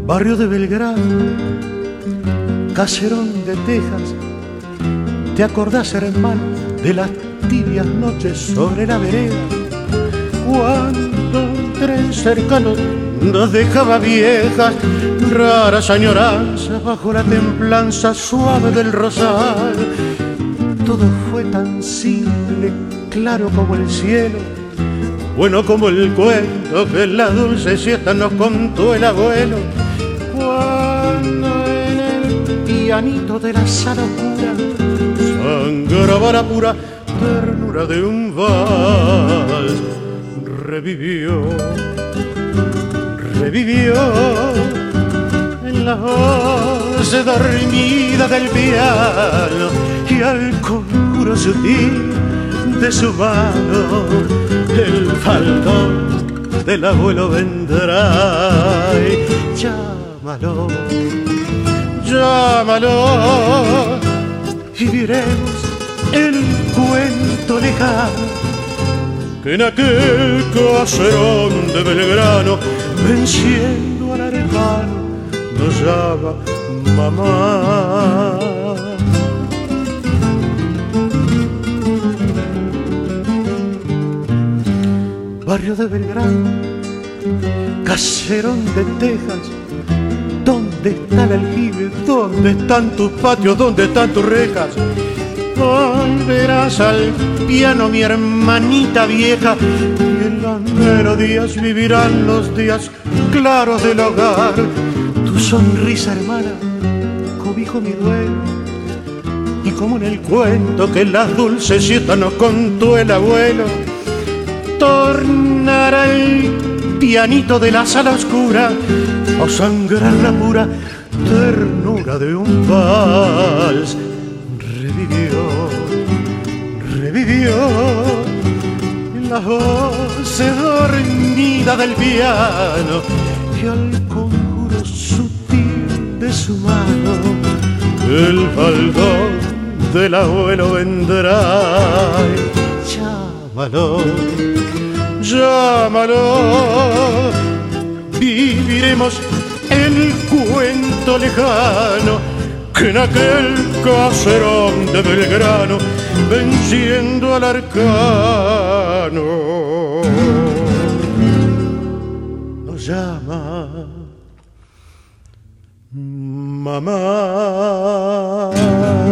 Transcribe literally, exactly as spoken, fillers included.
barrio de Belgrano, caserón de Texas. ¿Te acordás, hermano, de las tibias noches sobre la vereda? Cuando un tren cercano nos dejaba viejas, raras añoranzas bajo la templanza suave del rosal. Todo fue tan simple, claro como el cielo, bueno como el cuento que en la dulce siesta nos contó el abuelo. Cuando en el pianito de la sala oscura sangraba la pura ternura de un vals, revivió, revivió en la voz dormida del piano y al conjuro sutil de su mano el faldón del abuelo vendrá. Y llámalo, llámalo y diremos el cuento lejano que en aquel caserón de Belgrano, venciendo al arejano, nos llama mamá. Barrio de Belgrano, caserón de Texas, ¿dónde está el aljibe? ¿Dónde están tus patios? ¿Dónde están tus rejas? Volverás al piano, mi hermanita vieja, y en las melodías vivirán los días claros del hogar. Tu sonrisa, hermana, cobijo mi duelo, y como en el cuento que en las dulces siestas nos contó el abuelo, tornará el pianito de la sala oscura a sangrar la pura ternura de un vals. Revivió, revivió en la voz dormida del piano y al conjuro sutil de su mano el faldón del abuelo vendrá. Llámalo, llámalo, viviremos el cuento lejano que en aquel caserón de Belgrano, venciendo al arcano, nos llama mamá.